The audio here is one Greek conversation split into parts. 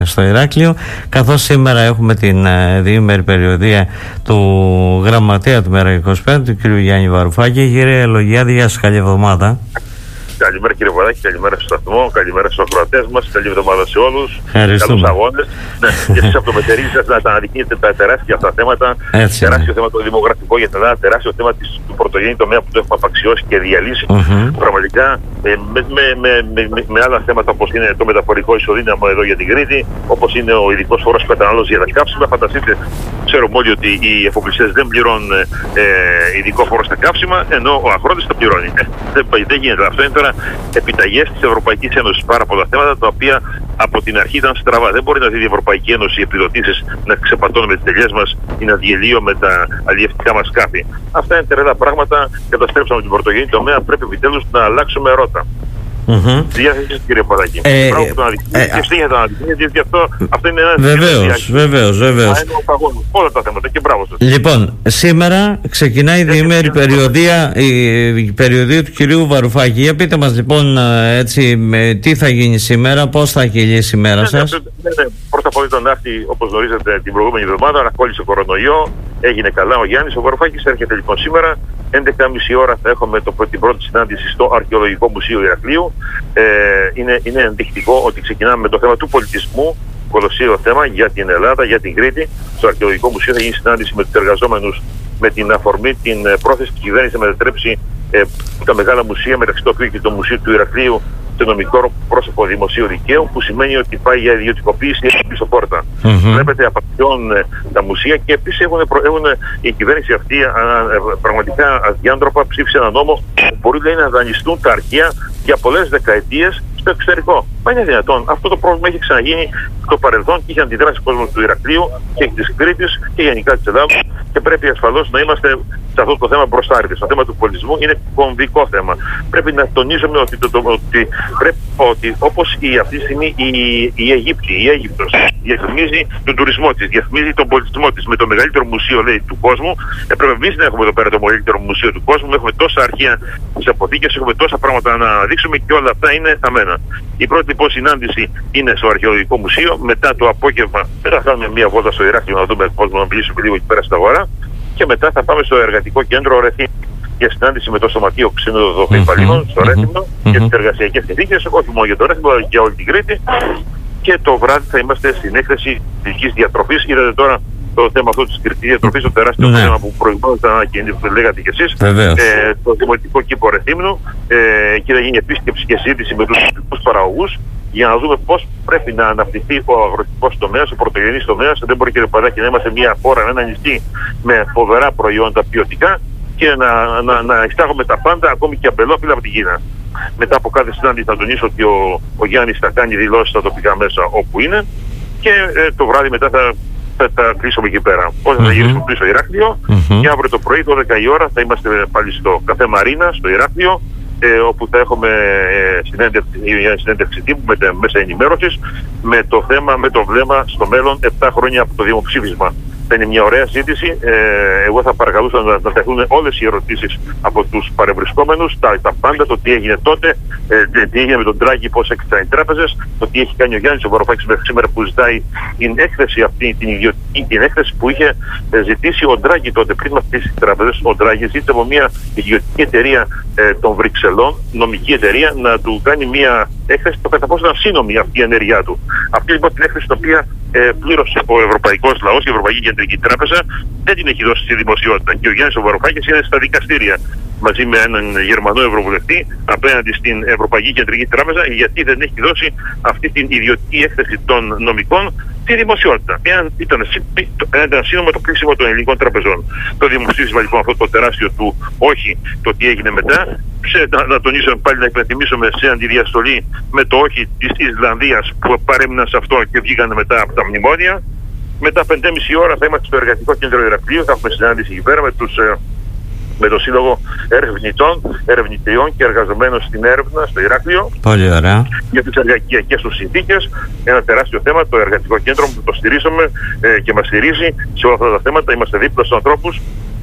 στο Ηράκλειο, καθώς σήμερα έχουμε την διήμερη περιοδία του γραμματέα του ΜΕΡΑ25, του κ. Γιάννη Βαρουφάκη. Κύριε Λογιάδη, γεια σας, καλή εβδομάδα. Καλημέρα κύριε Βαρουφάκη, καλημέρα στο σταθμό, καλημέρα στους ακροατές μας, καλή εβδομάδα σε όλους. Καλούς αγώνες. Ναι, και εσείς από το μετερίζει σας να τα αναδεικνύετε τα τεράστια αυτά θέματα. Τεράστιο θέμα το δημογραφικό για την Ελλάδα, τεράστιο θέμα του πρωτογενή τομέα που το έχουμε απαξιώσει και διαλύσει. Πραγματικά με άλλα θέματα όπως είναι το μεταφορικό ισοδύναμο εδώ για την Κρήτη, όπως είναι ο ειδικός φόρος κατανάλωσης για τα καύσιμα. Φανταστείτε, ξέρουμε όλοι ότι οι εφοπλιστές δεν πληρώνουν ειδικό φόρο στα καύσιμα, ενώ ο αγρότης το πληρώνει. Δεν γίνεται. Αυτό είναι τώρα επιταγές της Ευρωπαϊκής Ένωσης. Πάρα πολλά θέματα τα οποία από την αρχή ήταν στραβά. Δεν μπορεί να δει η Ευρωπαϊκή Ένωση επιδοτήσεις να ξεπατώνουμε τις τελειές μας ή να διελύουμε τα αλλιευτικά μας σκάφη. Αυτά είναι τεράστια πράγματα. Καταστρέψαμε την πρωτογενή τομέα. Πρέπει επιτέλους να αλλάξουμε ρότα. Διάθεση, κύριε Παδάκη. Πράγμα που το αναδεικνύει και συνέχεια το αναδεικνύει, γιατί αυτό είναι ένα. Βεβαίως. Όλα τα θέματα και μπράβο σας. Λοιπόν, σήμερα ξεκινάει η διήμερη περιοδία, η περιοδία του κυρίου Βαρουφάκη. Για πείτε μας λοιπόν έτσι, τι θα γίνει σήμερα, πώς θα κυλήσει η μέρα σας. Πρώτα απ' όλα τον Άχτη, όπως γνωρίζετε, την προηγούμενη εβδομάδα ανακόλλησε κορονοϊό. Έγινε καλά ο Γιάννης. Ο Βαρουφάκης έρχεται λοιπόν σήμερα. 11.30 ώρα θα έχουμε την πρώτη συνάντηση στο Αρχαιολογικό Μουσείο Ηρακλείου. Είναι ενδεικτικό ότι ξεκινάμε με το θέμα του πολιτισμού, κολοσσίο θέμα για την Ελλάδα, για την Κρήτη. Στο Αρχαιολογικό Μουσείο θα γίνει συνάντηση με τους εργαζόμενους με την αφορμή την πρόθεση της κυβέρνησης να μετατρέψει τα μεγάλα μουσεία, μεταξύ των οποίων και το Μουσείο του Ηρακλείου, το νομικό πρόσωπο δημοσίου δικαίου, που σημαίνει ότι πάει για ιδιωτικοποίηση πίσω πόρτα. Βλέπετε, απαξιώνουν τα μουσεία και επίσης η κυβέρνηση αυτή πραγματικά αδιάντροπα ψήφισε ένα νόμο που μπορεί να δανειστούν τα αρχεία για πολλές δεκαετίες στο εξωτερικό. Μα είναι δυνατόν. Αυτό το πρόβλημα έχει ξαναγίνει στο παρελθόν και είχε αντιδράσει ο κόσμος του Ηρακλείου και της Κρήτης και γενικά της Ελλάδας, και πρέπει ασφαλώς να είμαστε σε αυτό το θέμα μπροστάριδες. Το θέμα του πολιτισμού είναι κομβικό θέμα. Πρέπει να τονίζουμε ότι όπως αυτή τη στιγμή η Αίγυπτος διαφημίζει τον τουρισμό της, διαφημίζει τον πολιτισμό της με το μεγαλύτερο μουσείο, λέει, του κόσμου. Πρέπει εμείς να έχουμε εδώ πέρα το μεγαλύτερο μουσείο του κόσμου. Έχουμε τόσα αρχεία στις αποθήκες, έχουμε τόσα πράγματα να δείξουμε και όλα αυτά είναι θαμμένα. Η πρώτη λοιπόν συνάντηση είναι στο Αρχαιολογικό Μουσείο. Μετά το απόγευμα θα κάνουμε μια βόλτα στο Ηράκλειο να δούμε κόσμο, να μιλήσουμε λίγο εκεί πέρα στα αγορά. Και μετά θα πάμε στο Εργατικό Κέντρο Ρεθύμνου για συνάντηση με το Σωματείο Ξενοδοχείων Υπαλλήλων στο Ρέθυμνο για τις εργασιακές συνθήκες, όχι μόνο για το Ρέθυμνο, αλλά και για όλη την Κρήτη. Και το βράδυ θα είμαστε στην έκθεση ειδικής διατροφής. Είδατε τώρα το θέμα αυτό της κριτικής διατροφής, το τεράστιο θέμα που προηγουμένως λέγατε κι εσείς, το Δημοτικό Κήπο Ρεθύμνου, και θα γίνει επίσκεψη και συζήτηση με τους τοπικούς παραγωγούς για να δούμε πώς πρέπει να αναπτυχθεί ο αγροτικός τομέας, ο πρωτογενής τομέας. Δεν μπορεί, κύριε Παδάκη, να είμαστε μια χώρα, ένα νησί με φοβερά προϊόντα ποιοτικά και να εισάγουμε τα πάντα, ακόμη και αμπελόφυλλα από την Κίνα. Μετά από κάθε συνάντηση θα τονίσω ότι ο Γιάννης θα κάνει δηλώσεις στα τοπικά μέσα όπου είναι, και το βράδυ μετά θα κλείσουμε εκεί πέρα. Όταν θα γυρίσουμε πίσω στο Ηράκλειο, και αύριο το πρωί, 12 η ώρα, θα είμαστε πάλι στο Καφέ Μαρίνα, στο Ηράκλειο, όπου θα έχουμε συνέντευξη τύπου με μέσα ενημέρωσης με το θέμα, με το βλέμμα στο μέλλον 7 χρόνια από το δημοψήφισμα. Θα είναι μια ωραία συζήτηση. Εγώ θα παρακαλούσα να τεθούν όλες οι ερωτήσεις από τους παρευρισκόμενους, τα πάντα, το τι έγινε τότε, τι έγινε με τον Ντράγκη, πώς έκλεισαν οι τράπεζες, το τι έχει κάνει ο Γιάννης ο Βαρουφάκης μέχρι σήμερα που ζητάει την έκθεση αυτή, την έκθεση που είχε ζητήσει ο Ντράγκη τότε πριν με αυτές τις τράπεζες. Ο Ντράγκη ζήτησε από μια ιδιωτική εταιρεία των Βρυξελών, νομική εταιρεία, να του κάνει μια έκθεση το κατά πόσο ήταν σύνομη αυτή η ενέργειά του. Αυτή λοιπόν την έκθεση, την οποία πλήρωσε ο ευρωπαϊκός λαός, η Ευρωπαϊκή Κεντρική Τράπεζα, δεν την έχει δώσει στη δημοσιότητα. Και ο Γιάννης ο Βαρουφάκης είναι στα δικαστήρια μαζί με έναν Γερμανό Ευρωβουλευτή απέναντι στην Ευρωπαϊκή Κεντρική Τράπεζα, γιατί δεν έχει δώσει αυτή την ιδιωτική έκθεση των νομικών στη δημοσιότητα. Ήταν σύνομο το κλείσιμο των ελληνικών τραπεζών. Το δημοψήφισμα λοιπόν αυτό το τεράστιο του όχι, το τι έγινε μετά, να τονίσουμε πάλι, να υπενθυμίσουμε σε αντιδιαστολή με το όχι της Ισλανδίας που παρέμειναν σε αυτό και βγήκαν μετά από τα μνημόνια. Μετά 5.30 ώρα θα είμαστε στο Εργατικό Κέντρο Ηρακλείου, θα έχουμε συνάντηση εκεί πέρα με το Σύλλογο Ερευνητριών και Εργαζομένων στην Έρευνα στο Ηράκλειο. Πολύ ωραία. Για τις εργασιακές τους συνθήκες. Ένα τεράστιο θέμα, το Εργατικό Κέντρο που το στηρίζουμε και μας στηρίζει σε όλα αυτά τα θέματα. Είμαστε δίπλα στους ανθρώπους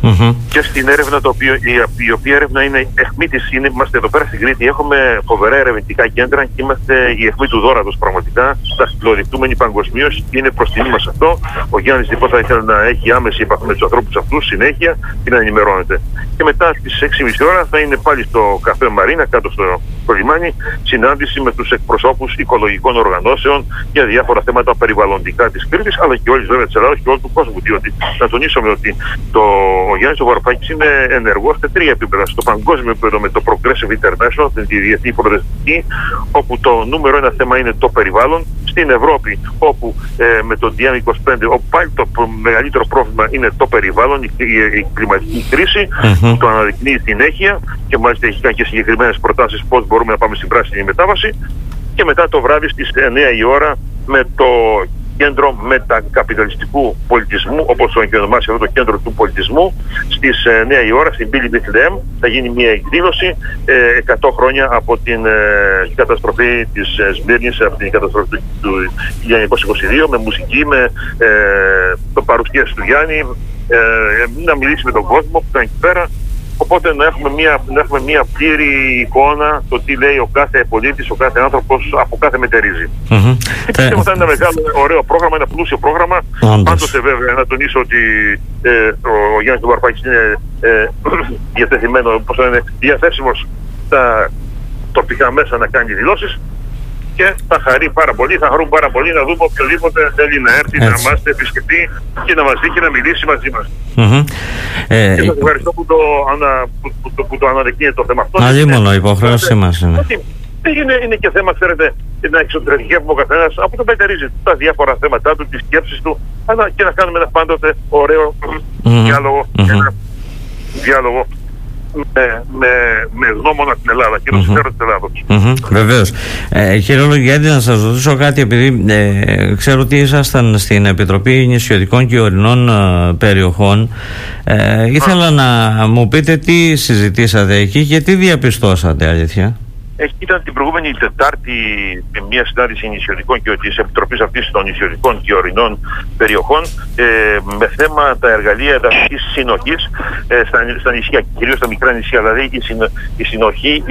Και στην έρευνα, η οποία έρευνα είναι αιχμή της, είμαστε εδώ πέρα στην Κρήτη, έχουμε φοβερά ερευνητικά κέντρα και είμαστε η αιχμή του δώρατος πραγματικά, δαχτυλοδεικτούμενοι παγκοσμίως, είναι προς τιμή μας αυτό. Ο Γιάννης λοιπόν θα ήθελε να έχει άμεση επαφή με τους ανθρώπους αυτούς συνέχεια και να ενημερώνεται. Και μετά στις 6.30 ώρα θα είναι πάλι στο καφέ Μαρίνα, κάτω στο λιμάνι, συνάντηση με τους εκπροσώπους οικολογικών οργανώσεων για διάφορα θέματα περιβαλλοντικά της Κρήτης, αλλά και όλης βέβαια της Ελλάδας και όλου του κόσμου. Διότι να τονίσουμε ότι ο Γιάννης ο Βαρουφάκης είναι ενεργός σε 3 επίπεδα. Στο παγκόσμιο επίπεδο με το Progressive International, τη διεθνή προοδευτική, όπου το νούμερο 1 θέμα είναι το περιβάλλον. Στην Ευρώπη, όπου με το DM25, όπου πάλι το μεγαλύτερο πρόβλημα είναι το περιβάλλον, η κλιματική κρίση, που το αναδεικνύει συνέχεια και μάλιστα έχει κάνει και συγκεκριμένες προτάσεις πώς μπορούμε να πάμε στην πράσινη μετάβαση. Και μετά το βράδυ στις 9 η ώρα με το Κέντρο Μετακαπιταλιστικού Πολιτισμού, όπως το ονομάσει αυτό το Κέντρο του Πολιτισμού, στις 9 η ώρα στην πύλη Μπιθλεέμ θα γίνει μια εκδήλωση 100 χρόνια από την καταστροφή της Σμύρνης, από την καταστροφή του 1922, με μουσική, με το παρουσίαση του Γιάννη, να μιλήσει με τον κόσμο που ήταν εκεί πέρα. Οπότε να έχουμε μια πλήρη εικόνα το τι λέει ο κάθε πολίτης, ο κάθε άνθρωπος από κάθε μετερίζει. Και πιστεύω θα είναι ένα μεγάλο, ωραίο πρόγραμμα, ένα πλούσιο πρόγραμμα. Πάντοτε βέβαια να τονίσω ότι ο Γιάννης του Βαρουφάκης είναι διαθέσιμος στα τοπικά μέσα να κάνει δηλώσεις. Και θα χαρούν πάρα πολύ να δούμε οποιοδήποτε θέλει να έρθει να μας επισκεφτεί και να μας δει και να μιλήσει μαζί μας. Και σας ευχαριστώ που το αναδεικνύεται το θέμα αυτό. Αλλήμωνο, υποχρέωσή μας είναι. Είναι και θέμα, ξέρετε, να εξωτερικεύουμε ο καθένας από το μετερίζει τα διάφορα θέματα του, τις σκέψεις του, αλλά και να κάνουμε ένα πάντοτε ωραίο διάλογο με γνώμονα την Ελλάδα και το συμφέρον της Ελλάδος. Βεβαίως. Κύριε Λογιάννη, να σας ρωτήσω κάτι, επειδή ξέρω ότι ήσασταν στην Επιτροπή Νησιωτικών και Ορεινών Περιοχών. Ήθελα να μου πείτε τι συζητήσατε εκεί και τι διαπιστώσατε, αλήθεια. Ήταν την προηγούμενη Τετάρτη μια συνάντηση νησιωτικών και της Επιτροπής αυτής των Νησιωτικών και Ορεινών Περιοχών με θέμα τα εργαλεία εδαφικής συνοχής στα νησιά, κυρίως στα μικρά νησιά, δηλαδή η συνοχή,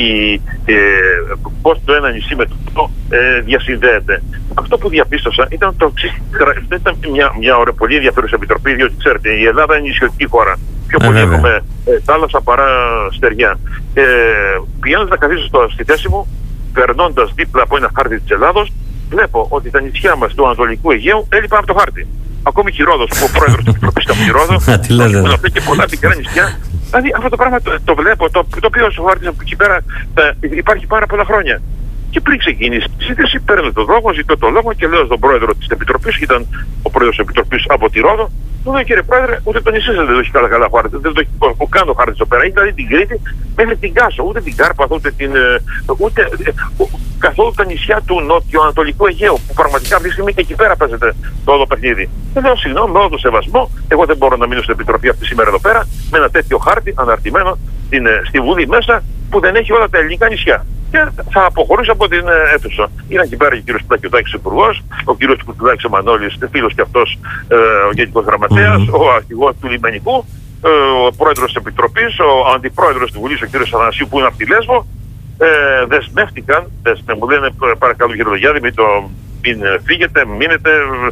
πώς το ένα νησί με το άλλο διασυνδέεται. Αυτό που διαπίστωσα ήταν το εξής. Ήταν μια πολύ ενδιαφέρουσα επιτροπή, διότι ξέρετε, η Ελλάδα είναι νησιωτική χώρα. Πιο πολύ έχουμε θάλασσα παρά στεριά. Πηγαίνοντας να καθίσω στη θέση μου, περνώντας δίπλα από ένα χάρτη της Ελλάδος, βλέπω ότι τα νησιά μας του Ανατολικού Αιγαίου έλειπαν από το χάρτη. Ακόμη και η Ρόδος, που ο πρόεδρος της Επιτροπής ήταν από τη Ρόδο, και πολλά μικρά νησιά. Δηλαδή αυτό το πράγμα το βλέπω, το οποίο ο χάρτης από εκεί πέρα υπάρχει πάρα πολλά χρόνια. Και πριν ξεκινήσει η συζήτηση, παίρνω τον λόγο, ζητώ τον λόγο και λέω στον πρόεδρο της Επιτροπής, ήταν ο πρόεδρος της Επιτροπής από τη Ρόδο, του λέω: κύριε πρόεδρε, ούτε το νησί δεν το έχει καλά χάρτη, δεν το έχει καν το χάρτη εδώ πέρα. Έχει δηλαδή την Κρήτη μέχρι την Κάσο, ούτε την Κάρπαθο, ούτε καθόλου τα νησιά του νότιο-ανατολικού Αιγαίου, που πραγματικά αυτή τη στιγμή εκεί πέρα παίζεται το όλο παιχνίδι. Δεν λέω συγγνώμη, με όλο το σεβασμό, εγώ δεν μπορώ να μείνω στην Επιτροπή αυτή σήμερα εδώ πέρα με ένα τέτοιο χάρτη αναρτημένο στη Βουλή μέσα που δεν έχει όλα τα ελληνικά νησιά. Και θα αποχωρήσω από την αίθουσα. Ήταν εκεί πέρα και ο κ. Πλακιωτάκης υπουργός, ο κ. Κουτουλάκης ο Μανώλης, φίλος και αυτός ο Γενικός Γραμματέας, ο αρχηγός του Λιμενικού, ο πρόεδρος της Επιτροπής, ο αντιπρόεδρος της Βουλής, ο κ. Αθανασίου, που είναι από τη Λέσβο. Δεσμεύτηκαν, μου λένε: παρακαλώ κύριε Λογιάννη, μην φύγετε, μείνετε.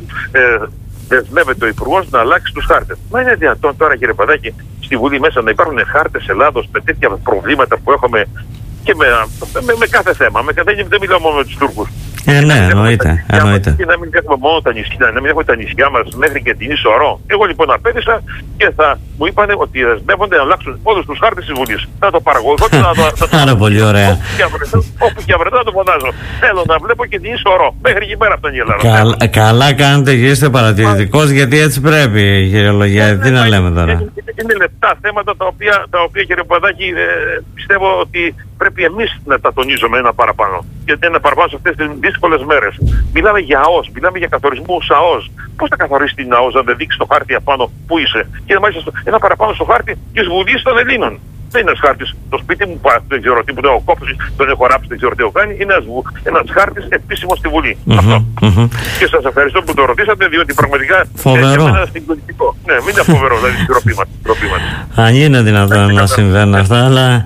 Δεσμεύεται ο Υπουργός να αλλάξει τους χάρτες. Μα είναι δυνατόν τώρα, κύριε Παδάκη, στη Βουλή μέσα να υπάρχουν χάρτες Ελλάδος με τέτοια προβλήματα που έχουμε και με κάθε θέμα? Δεν μιλάω μόνο με τους Τούρκους. Ναι, εννοείται. Και να μην έχουμε μόνο τα νησιά, να μην έχουμε τα νησιά μας μέχρι και την Ισορρό. Εγώ λοιπόν απέτησα και μου είπαν ότι δεσμεύονται να αλλάξουν όλους τους χάρτες της Βουλής. Θα το παρακολουθώ και Άρα πολύ ωραία. Όπου και βρεθώ να το φωνάζω. Θέλω να βλέπω και την Ισορρό. Μέχρι εκεί πέρα φτάνει η Ελλάδα. Καλά κάνετε και είστε παρατηρητικός, γιατί έτσι πρέπει, κύριε Λογιάννη. Τι να λέμε τώρα. Είναι λεπτά θέματα τα οποία κύριε Παδάκη, πιστεύω ότι πρέπει εμείς να τα τονίζουμε ένα παραπάνω. Γιατί ένα παραπάνω σε αυτές τις δύσκολες μέρες. Μιλάμε για ΑΟΣ, μιλάμε για καθορισμούς ΑΟΣ. Πώς θα καθορίσει την ΑΟΣ αν δεν δείξει το χάρτη απάνω που είσαι? Και μάλιστα ένα παραπάνω στο χάρτη της Βουλής των Ελλήνων. Δεν είναι ένας χάρτης. Το σπίτι μου, δεν ξέρω τι, που ο κόφος, τον έχω ράψει, δεν ξέρω τι έχω κάνει. Είναι ένας χάρτης επίσημος στη Βουλή. Αυτό. Και σας ευχαριστώ που το ρωτήσατε, διότι πραγματικά φοβερό. Είναι συγκλονιστικό. Ναι, μην είναι φοβερό, δηλαδή η ντροπή μας. Αν είναι δυνατόν να συμβαίνουν αυτά, αλλά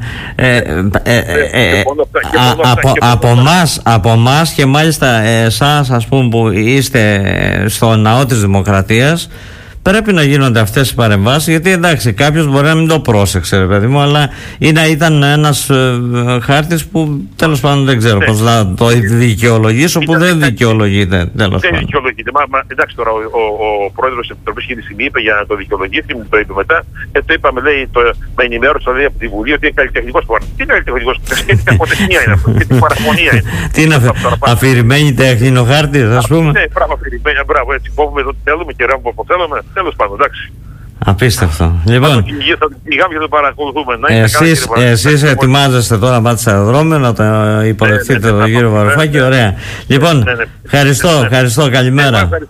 από εμάς και μάλιστα εσάς, ας πούμε, που είστε στο ναό της Δημοκρατίας, πρέπει να γίνονται αυτές οι παρεμβάσεις, γιατί εντάξει, κάποιος μπορεί να μην το πρόσεξε, ρε παιδί μου, αλλά ήταν ένας χάρτης που τέλος πάντων δεν ξέρω πώς να το δικαιολογήσω, που δεν δικαιολογείται. Δεν δικαιολογείται. Εντάξει, τώρα ο πρόεδρος της Επιτροπής εκείνη τη στιγμή είπε για να το δικαιολογήσει, μου το είπε μετά. Το είπαμε, λέει, με ενημέρωσε δηλαδή από τη Βουλή ότι είναι καλλιτεχνικός πόρνος. Τι είναι καλλιτεχνικός? Τι τεχνία είναι αυτό? Τι παραφωνία είναι? Τι είναι αφηρημένη τέχνη είναι ο χάρτης, ας πούμε? Ναι, πράγμα αφηρημένη, μπράβο, έτσι κόβουμε εδώ τι θέλουμε και ρεύουμε όπου θέλουμε. Τέλος πάντων, εντάξει. Απίστευτο. Λοιπόν, εσείς ετοιμάζεστε τώρα να πάτε σε αεροδρόμιο να το υποδεχτείτε τον κύριο Βαρουφάκη. Ωραία. Λοιπόν, ευχαριστώ, καλημέρα.